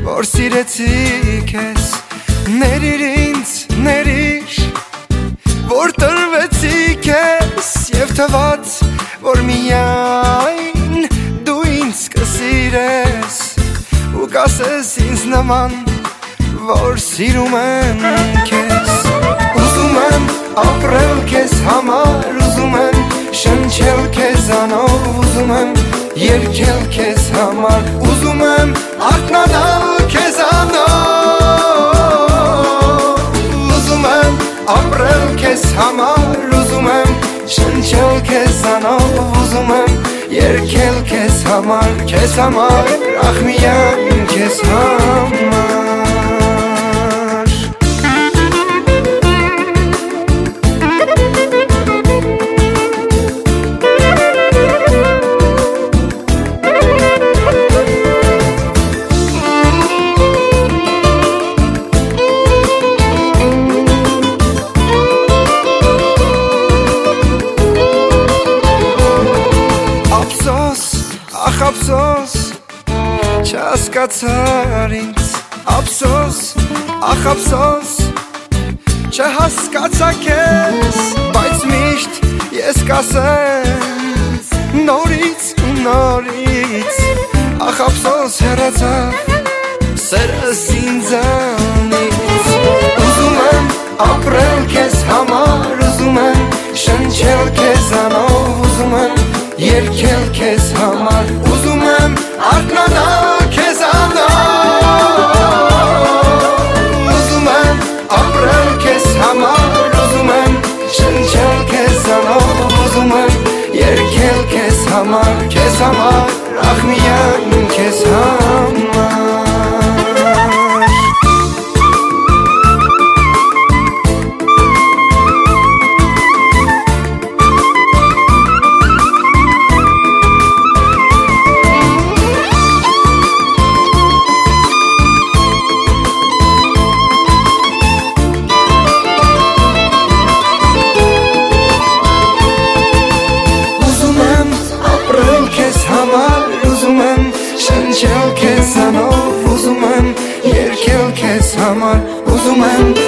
որ սիրեցի քեզ, ներիր ինձ, ներիր, որ տրվեցի քեզ և թված, որ միայն դու ինձ կսիրես ու կասես ինձ նման, որ սիրում եմ քեզ։ Ուզում եմ ապրել քեզ համար, ուզում եմ շնչել քեզանով, ուզում եմ երգել քեզ համար, ուզում եմ արթնանալ քեզանով, ուզում եմ ապրել քեզ համար, ուզում եմ շնչել քեզանով, ուզում եմ երգել քեզ համար, ախ միայն քեզ համար։ Ախ ափսոս, չհասկացար ինձ, ափսոս, ախ ափսոս, չհասկացա քեզ, բայց միշտ ես կասեմ նորից ու նորից, ախ ափսոս հեռացավ սերս ինձանից, ուզում եմ ապրել քեզ համար, ուզում եմ շնչել քեզանով, ուզում եմ երգել քեզ համար, ուզում եմ արթնանալ քեզանով, ուզում եմ ապրել քեզ համար, ուզում եմ շնչել քեզանով, ուզում եմ երգել քեզ համար, ախ միայն քեզ համար։ Ուզում եմ շնչել քեզանով, ուզում եմ երգել քեզ համար, ուզում եմ